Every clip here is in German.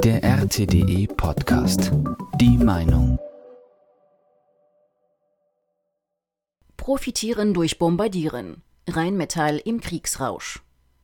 Der RTDE Podcast. Die Meinung. Profitieren durch Bombardieren. Rheinmetall im Kriegsrausch.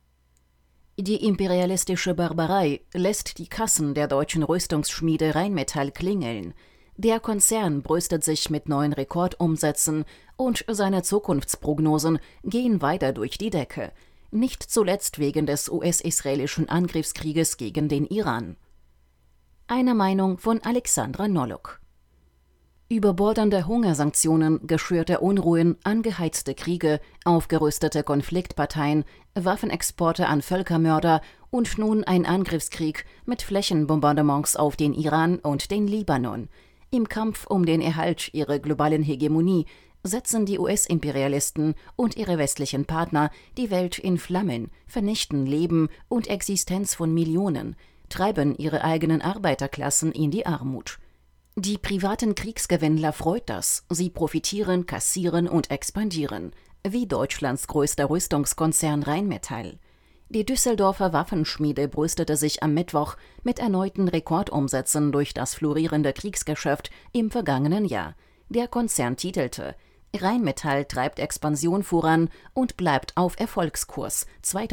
Die imperialistische Barbarei lässt die Kassen der deutschen Rüstungsschmiede Rheinmetall klingeln. Der Konzern brüstet sich mit neuen Rekordumsätzen und seine Zukunftsprognosen gehen weiter durch die Decke. Nicht zuletzt wegen des US-israelischen Angriffskrieges gegen den Iran. Eine Meinung von Alexandra Nolok. Überbordende Hungersanktionen, geschürte Unruhen, angeheizte Kriege, aufgerüstete Konfliktparteien, Waffenexporte an Völkermörder und nun ein Angriffskrieg mit Flächenbombardements auf den Iran und den Libanon. Im Kampf um den Erhalt ihrer globalen Hegemonie setzen die US-Imperialisten und ihre westlichen Partner die Welt in Flammen, vernichten Leben und Existenz von Millionen, treiben ihre eigenen Arbeiterklassen in die Armut. Die privaten Kriegsgewinnler freut das. Sie profitieren, kassieren und expandieren, wie Deutschlands größter Rüstungskonzern Rheinmetall. Die Düsseldorfer Waffenschmiede brüstete sich am Mittwoch mit erneuten Rekordumsätzen durch das florierende Kriegsgeschäft im vergangenen Jahr. Der Konzern titelte: Rheinmetall treibt Expansion voran und bleibt auf Erfolgskurs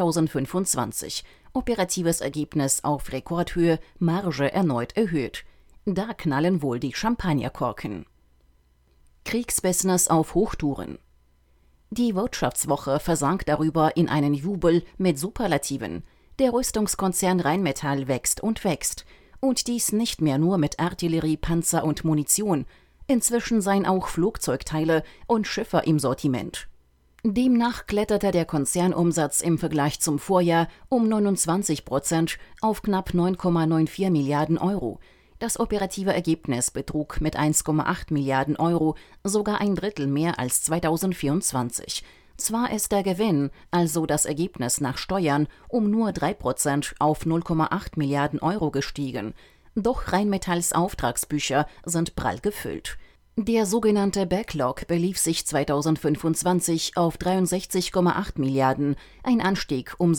2025. Operatives Ergebnis auf Rekordhöhe, Marge erneut erhöht. Da knallen wohl die Champagnerkorken. Kriegsbusiness auf Hochtouren. Die Wirtschaftswoche versank darüber in einen Jubel mit Superlativen. Der Rüstungskonzern Rheinmetall wächst und wächst. Und dies nicht mehr nur mit Artillerie, Panzer und Munition. Inzwischen seien auch Flugzeugteile und Schiffe im Sortiment. Demnach kletterte der Konzernumsatz im Vergleich zum Vorjahr um 29% auf knapp 9,94 Milliarden Euro. Das operative Ergebnis betrug mit 1,8 Milliarden Euro sogar ein Drittel mehr als 2024. Zwar ist der Gewinn, also das Ergebnis nach Steuern, um nur 3% auf 0,8 Milliarden Euro gestiegen. Doch Rheinmetalls Auftragsbücher sind prall gefüllt. Der sogenannte Backlog belief sich 2025 auf 63,8 Milliarden, ein Anstieg um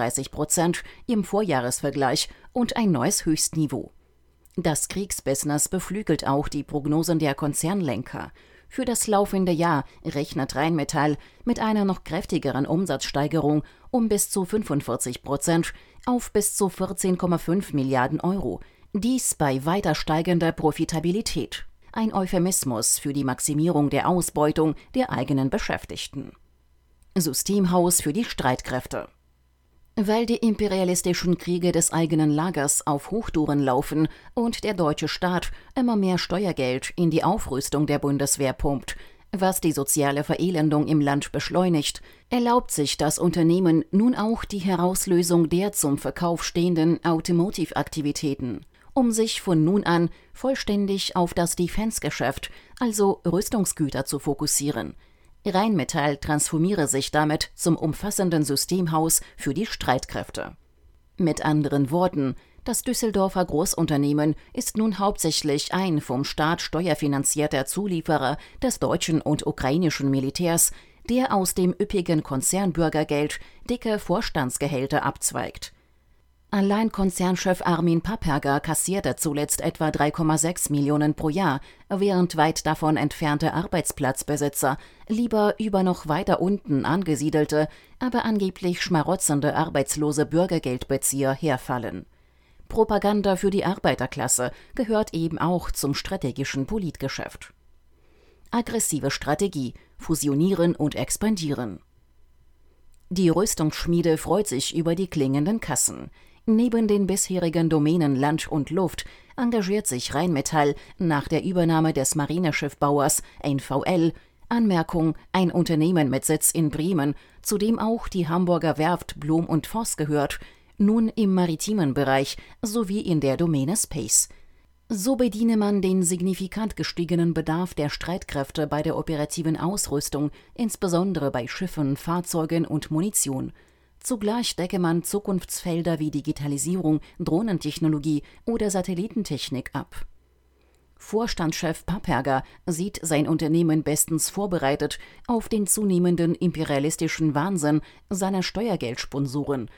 36% im Vorjahresvergleich und ein neues Höchstniveau. Das Kriegsbusiness beflügelt auch die Prognosen der Konzernlenker. Für das laufende Jahr rechnet Rheinmetall mit einer noch kräftigeren Umsatzsteigerung um bis zu 45% auf bis zu 14,5 Milliarden Euro. Dies bei weiter steigender Profitabilität. Ein Euphemismus für die Maximierung der Ausbeutung der eigenen Beschäftigten. Systemhaus für die Streitkräfte. Weil die imperialistischen Kriege des eigenen Lagers auf Hochtouren laufen und der deutsche Staat immer mehr Steuergeld in die Aufrüstung der Bundeswehr pumpt, was die soziale Verelendung im Land beschleunigt, erlaubt sich das Unternehmen nun auch die Herauslösung der zum Verkauf stehenden Automotive-Aktivitäten, um sich von nun an vollständig auf das Defense-Geschäft, also Rüstungsgüter, zu fokussieren. Rheinmetall transformiere sich damit zum umfassenden Systemhaus für die Streitkräfte. Mit anderen Worten, das Düsseldorfer Großunternehmen ist nun hauptsächlich ein vom Staat steuerfinanzierter Zulieferer des deutschen und ukrainischen Militärs, der aus dem üppigen Konzernbürgergeld dicke Vorstandsgehälter abzweigt. Allein Konzernchef Armin Papperger kassierte zuletzt etwa 3,6 Millionen pro Jahr, während weit davon entfernte Arbeitsplatzbesitzer lieber über noch weiter unten angesiedelte, aber angeblich schmarotzende arbeitslose Bürgergeldbezieher herfallen. Propaganda für die Arbeiterklasse gehört eben auch zum strategischen Politgeschäft. Aggressive Strategie: Fusionieren und expandieren. Die Rüstungsschmiede freut sich über die klingenden Kassen. Neben den bisherigen Domänen Land und Luft engagiert sich Rheinmetall nach der Übernahme des Marineschiffbauers NVL, Anmerkung: ein Unternehmen mit Sitz in Bremen, zu dem auch die Hamburger Werft Blom und Voss gehört, nun im maritimen Bereich sowie in der Domäne Space. So bediene man den signifikant gestiegenen Bedarf der Streitkräfte bei der operativen Ausrüstung, insbesondere bei Schiffen, Fahrzeugen und Munition. Zugleich decke man Zukunftsfelder wie Digitalisierung, Drohnentechnologie oder Satellitentechnik ab. Vorstandschef Papperger sieht sein Unternehmen bestens vorbereitet auf den zunehmenden imperialistischen Wahnsinn seiner Steuergeldsponsoren.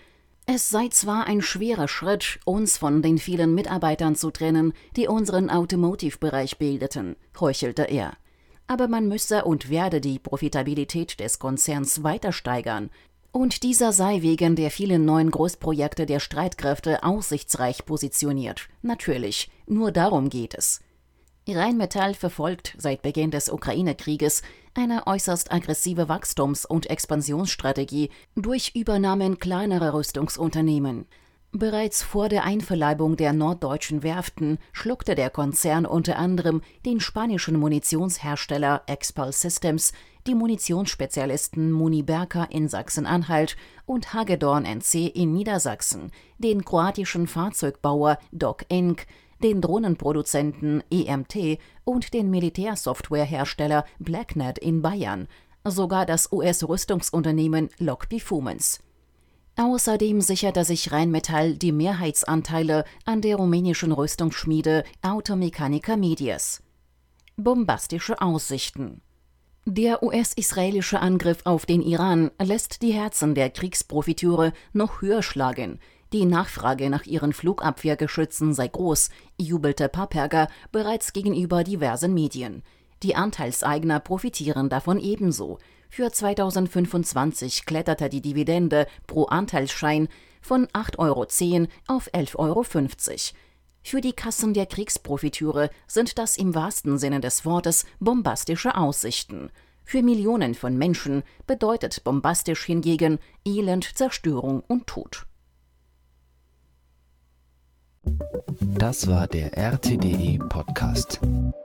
Es sei zwar ein schwerer Schritt, uns von den vielen Mitarbeitern zu trennen, die unseren Automotive-Bereich bildeten, heuchelte er. Aber man müsse und werde die Profitabilität des Konzerns weiter steigern. Und dieser sei wegen der vielen neuen Großprojekte der Streitkräfte aussichtsreich positioniert. Natürlich, nur darum geht es. Rheinmetall verfolgt seit Beginn des Ukraine-Krieges eine äußerst aggressive Wachstums- und Expansionsstrategie durch Übernahmen kleinerer Rüstungsunternehmen. Bereits vor der Einverleibung der norddeutschen Werften schluckte der Konzern unter anderem den spanischen Munitionshersteller Expal Systems, die Munitionsspezialisten Muniberca in Sachsen-Anhalt und Hagedorn NC in Niedersachsen, den kroatischen Fahrzeugbauer Doc Inc., den Drohnenproduzenten EMT und den Militärsoftwarehersteller Blacknet in Bayern, sogar das US-Rüstungsunternehmen Lockheed Fumens. Außerdem sicherte sich Rheinmetall die Mehrheitsanteile an der rumänischen Rüstungsschmiede Automechanica Medias. Bombastische Aussichten. Der US-israelische Angriff auf den Iran lässt die Herzen der Kriegsprofiteure noch höher schlagen. Die Nachfrage nach ihren Flugabwehrgeschützen sei groß, jubelte Paperger bereits gegenüber diversen Medien. Die Anteilseigner profitieren davon ebenso. Für 2025 kletterte die Dividende pro Anteilsschein von 8,10 € auf 11,50 €. Für die Kassen der Kriegsprofiteure sind das im wahrsten Sinne des Wortes bombastische Aussichten. Für Millionen von Menschen bedeutet bombastisch hingegen Elend, Zerstörung und Tod. Das war der RTDE Podcast.